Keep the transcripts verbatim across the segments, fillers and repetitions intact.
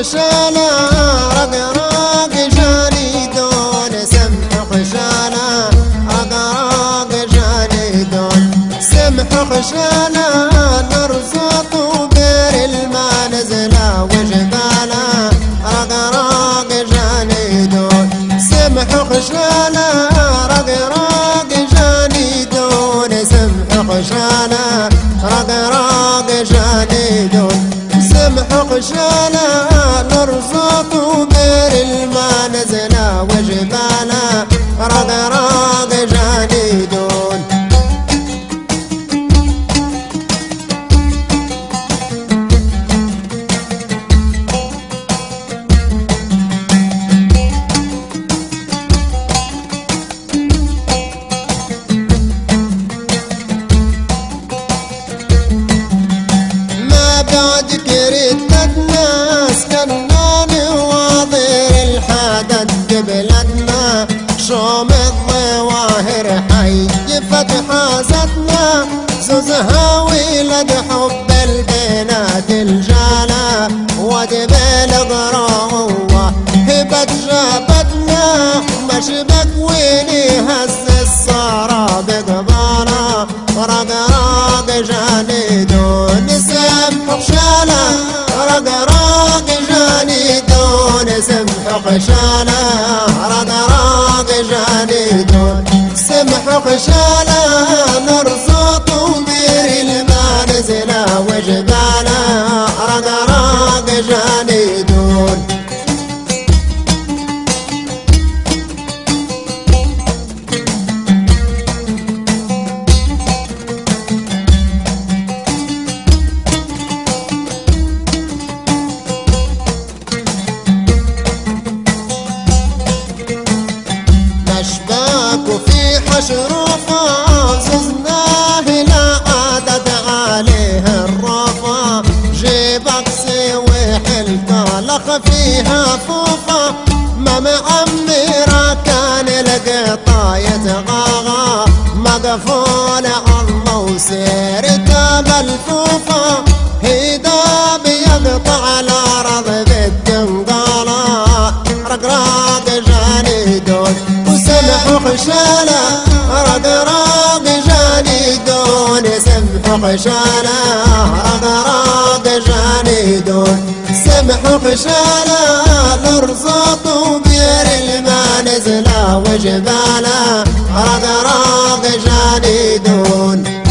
خشالة رقراق جانيدون سمح خشالة رقراق جانيدون سمح خشالة نرزق بير الماء نزلة وجبالة رقراق جانيدون سمح خشالة رقراق جانيدون سمح خشالة رقراق جانيدون سمح خشالة نرزق بير الماء نزلة وجبالة رقراق جانيدون بلدنا شوم الظواهر حي فتحازتنا زوزها ولد حب البنات الجالة ودبل غراوة هبت جابتنا مشبك ويني هز الصارى بقبالة رقراق جانيدون سمح خشالة رقراق جانيدون سمح خشالة رقراق جانيدون سمح خشالة نرزق بير الماء نزلة وجبالة رقراق جانيدون وفي حشرفة ززناه لا عدد عليه الرفا جيبك سوي حلقة لخ فيها فوفا ما معمرة كان القطا يتغاغى مقفول الله وسيرته بالفوفا هيدا بيقطع الأرض بالدنقالة رقراق جانيدون سمح خشالة رقراق جانيدون سمح خشالة رقراق جانيدون سمح خشالة نرزق بير الماء نزلة وجبالة رقراق جانيدون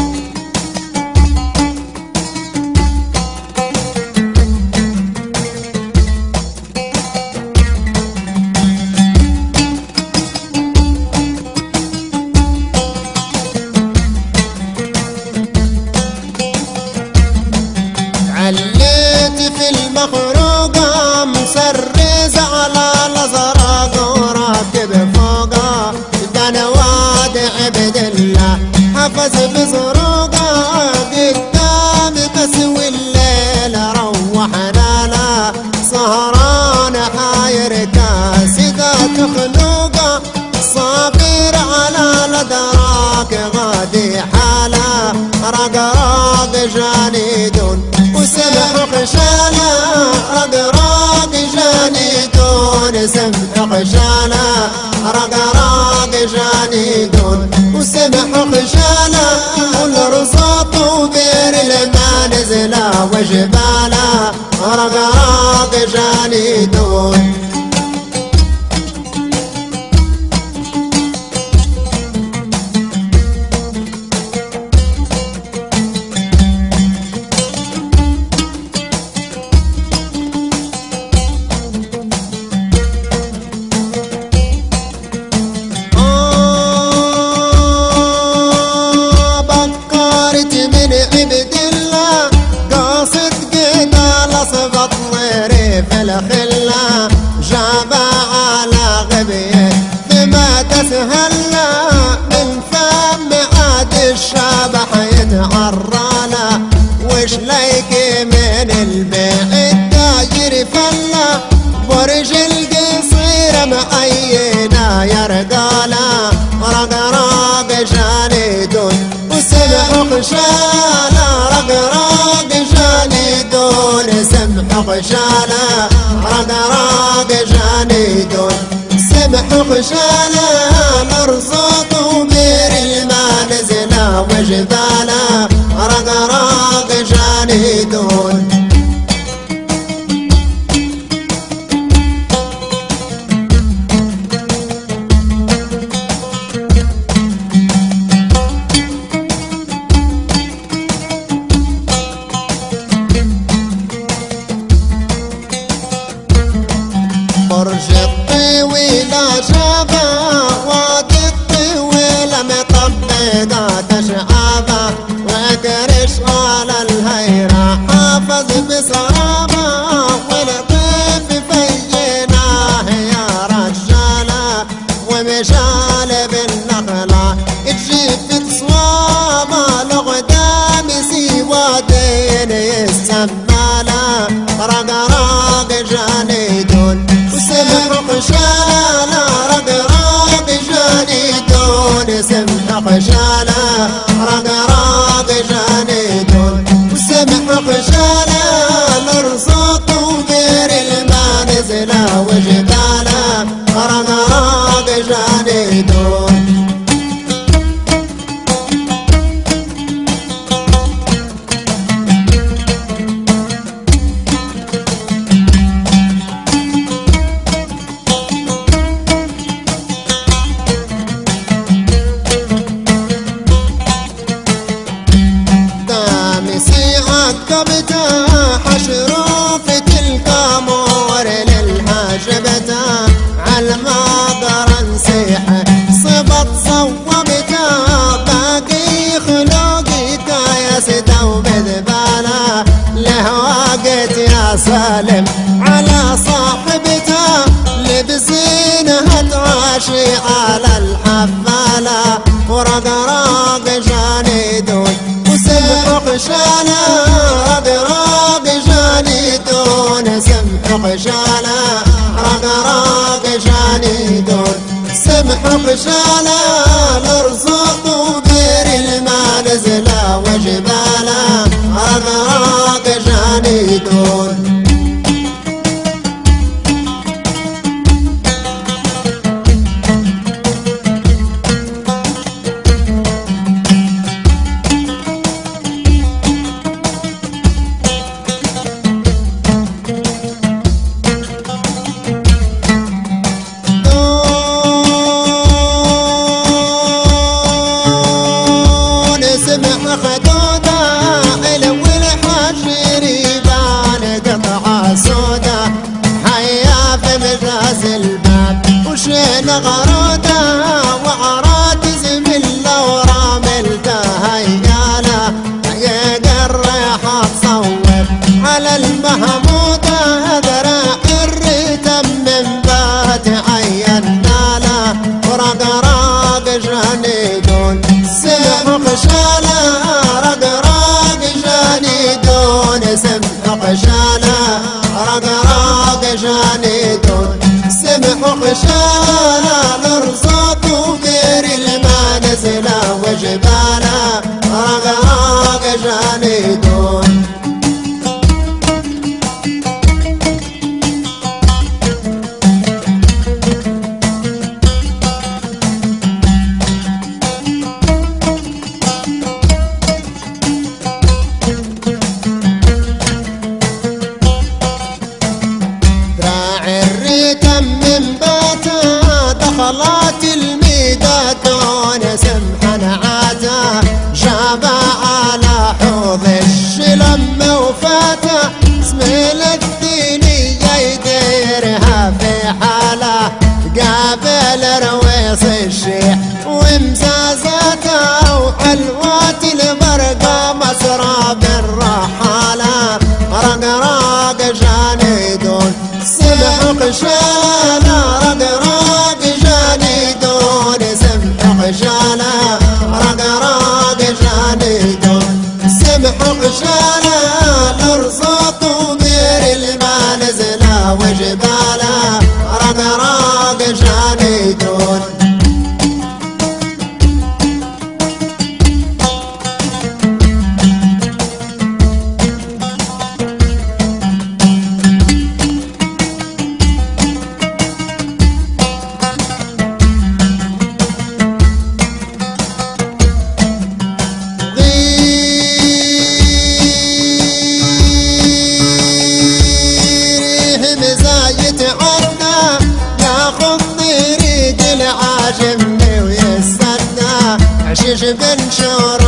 عليت في المخروقة مسرز على الأزرق وراكب فوقها كان واد عبد الله حفظ بزروقها قدام تسوي الليل روحنا لا سهران حاير كاسدات خلوقه صابر على الأدراك غادي حاله رقراق جانيدون وسمح خشالة رقراق جانيدون سمح خشالة رقراق جانيدون وسمح خشالة والرزاق بير الماء نزلة وجبالة رقراق جانيدون الخلة جاب على غبيه بما تسهلنا من فم عاد الشبح يتعرانا وش ليك من البيع التاجر فلا برج القصير معينا يا رجاله رقراق جانيدون وسمح خشالة رقراق جانيدون سمح خشالة رقراق جانيدون سمح وخشالة مرصوط وبير الماء نزلة وجبالة رقراق جانيدون برج الطويلة شابة وادي الطويلة مطبقة شعابة وكرش على الهيرة حافظ بصرابة والطيف فيناه يا رجالة ومشال بالنخلة تجيب تصوابة لقدام سوادين السمالة رقراق جانيدون سمح خشالة رقراق جانيدون سمح خشالة رقراق جانيدون سمح خشالة مرصوط وبير الماء نزلة وجبالة رقراق جانيدون عقبته حشروا في تلك امور للهاجبته عالماضر نسيحه صبت صوبته باقي خلوقته يا سده ومذباله لهواقت يا سالم على صاحبته لبسينها تعاشي على الحفاله ورقراق جانيدون وسمح خشالة رقراق جانيدون سمح خشالة رقراق جانيدون سمح خشالة مرصوط وبير الماء نزلة وجبالة رقراق جانيدون وشين غرودة وعرات زميلة وراملته هياله حقيق الريحة تصوب على المهمودة ذراع الريتم من بات عينا له ورقراق جانيدون سمح خشالة رقراق جانيدون سمح خشالة رقراق جانيدون سمح خشالة مرصوط وبير الماء نزلة وجبالة رقراق جانيدون دخلت الميدة دون سمحا عاتا جاب على حوض الشلم وفاته اسميل الدينية يديرها في حاله قابل رويص الشيح وامزازاته وحلوات البرقة مسراب الرحالة رقراق جانيدون سمح خشالة رقراق جانيدون سمح خشالة رقراق جانيدون سمح خشالة مرصوط وبير الماء نزلة وجبالة رقراق جانيدون جمي ويستنى حشيش بن شور